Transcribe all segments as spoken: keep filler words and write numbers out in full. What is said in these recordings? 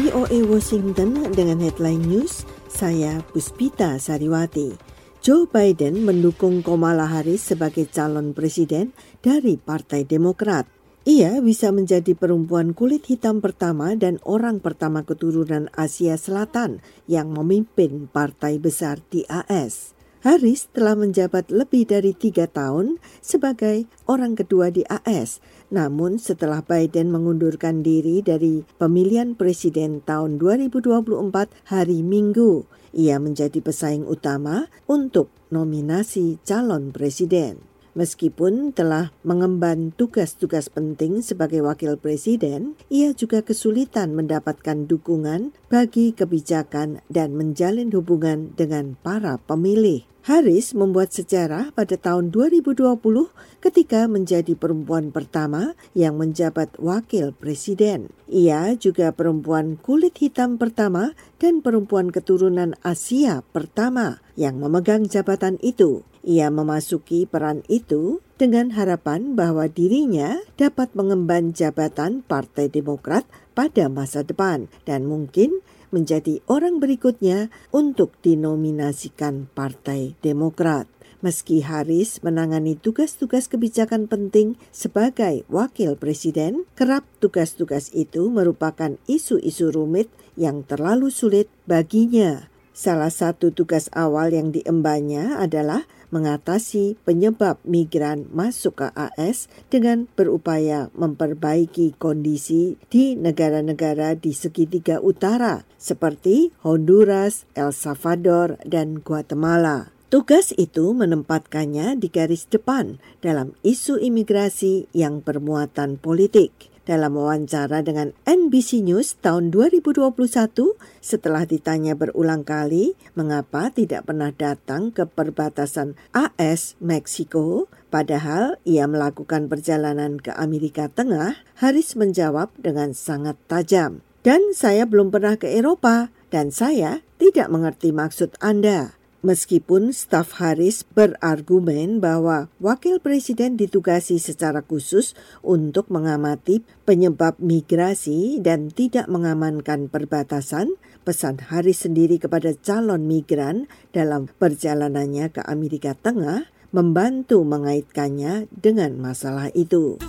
V O A Washington dengan headline news, saya Puspita Sariwati. Joe Biden mendukung Kamala Harris sebagai calon presiden dari Partai Demokrat. Ia bisa menjadi perempuan kulit hitam pertama dan orang pertama keturunan Asia Selatan yang memimpin partai besar di A S. Harris telah menjabat lebih dari tiga tahun sebagai orang kedua di A S. Namun setelah Biden mengundurkan diri dari pemilihan presiden tahun dua ribu dua puluh empat hari Minggu, ia menjadi pesaing utama untuk nominasi calon presiden. Meskipun telah mengemban tugas-tugas penting sebagai wakil presiden, ia juga kesulitan mendapatkan dukungan bagi kebijakan dan menjalin hubungan dengan para pemilih. Harris membuat sejarah pada tahun dua ribu dua puluh ketika menjadi perempuan pertama yang menjabat wakil presiden. Ia juga perempuan kulit hitam pertama dan perempuan keturunan Asia pertama yang memegang jabatan itu. Ia memasuki peran itu dengan harapan bahwa dirinya dapat mengemban jabatan Partai Demokrat pada masa depan dan mungkin menjadi orang berikutnya untuk dinominasikan Partai Demokrat. Meski Harris menangani tugas-tugas kebijakan penting sebagai wakil presiden, kerap tugas-tugas itu merupakan isu-isu rumit yang terlalu sulit baginya. Salah satu tugas awal yang diembannya adalah mengatasi penyebab migran masuk ke A S dengan berupaya memperbaiki kondisi di negara-negara di segitiga utara seperti Honduras, El Salvador, dan Guatemala. Tugas itu menempatkannya di garis depan dalam isu imigrasi yang bermuatan politik. Dalam wawancara dengan N B C News tahun dua ribu dua puluh satu, setelah ditanya berulang kali mengapa tidak pernah datang ke perbatasan A S-Meksiko, padahal ia melakukan perjalanan ke Amerika Tengah, Harris menjawab dengan sangat tajam, "Dan saya belum pernah ke Eropa, dan saya tidak mengerti maksud Anda." Meskipun staf Harris berargumen bahwa wakil presiden ditugasi secara khusus untuk mengamati penyebab migrasi dan tidak mengamankan perbatasan, pesan Harris sendiri kepada calon migran dalam perjalanannya ke Amerika Tengah membantu mengaitkannya dengan masalah itu.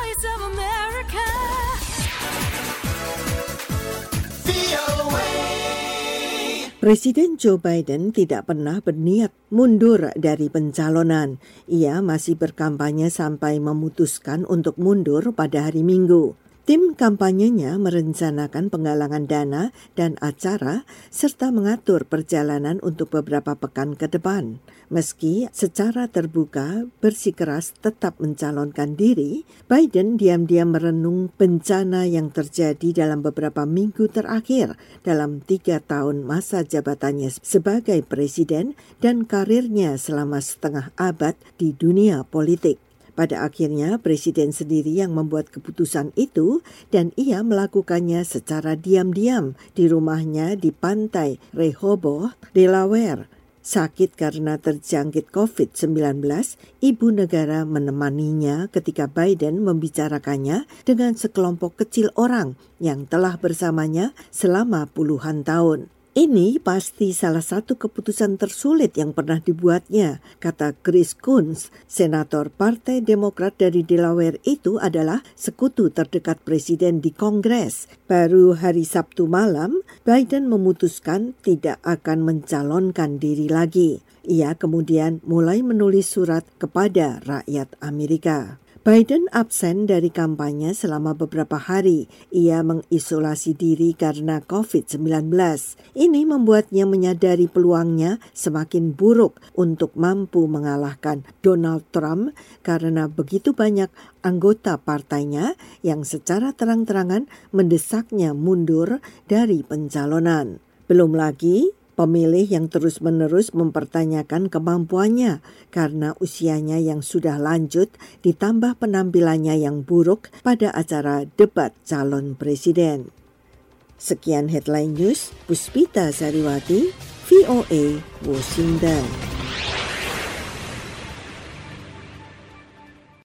Presiden Joe Biden tidak pernah berniat mundur dari pencalonan. Ia masih berkampanye sampai memutuskan untuk mundur pada hari Minggu. Tim kampanyenya merencanakan penggalangan dana dan acara serta mengatur perjalanan untuk beberapa pekan ke depan. Meski secara terbuka bersikeras tetap mencalonkan diri, Biden diam-diam merenung bencana yang terjadi dalam beberapa minggu terakhir dalam tiga tahun masa jabatannya sebagai presiden dan karirnya selama setengah abad di dunia politik. Pada akhirnya, presiden sendiri yang membuat keputusan itu dan ia melakukannya secara diam-diam di rumahnya di pantai Rehoboth, Delaware. Sakit karena terjangkit covid sembilan belas, ibu negara menemaninya ketika Biden membicarakannya dengan sekelompok kecil orang yang telah bersamanya selama puluhan tahun. Ini pasti salah satu keputusan tersulit yang pernah dibuatnya, kata Chris Coons, senator Partai Demokrat dari Delaware itu adalah sekutu terdekat presiden di Kongres. Baru hari Sabtu malam, Biden memutuskan tidak akan mencalonkan diri lagi. Ia kemudian mulai menulis surat kepada rakyat Amerika. Biden absen dari kampanye selama beberapa hari. Ia mengisolasi diri karena covid sembilan belas. Ini membuatnya menyadari peluangnya semakin buruk untuk mampu mengalahkan Donald Trump karena begitu banyak anggota partainya yang secara terang-terangan mendesaknya mundur dari pencalonan. Belum lagi pemilih yang terus-menerus mempertanyakan kemampuannya karena usianya yang sudah lanjut ditambah penampilannya yang buruk pada acara debat calon presiden. Sekian headline news, Puspita Sariwati, V O A, Washington.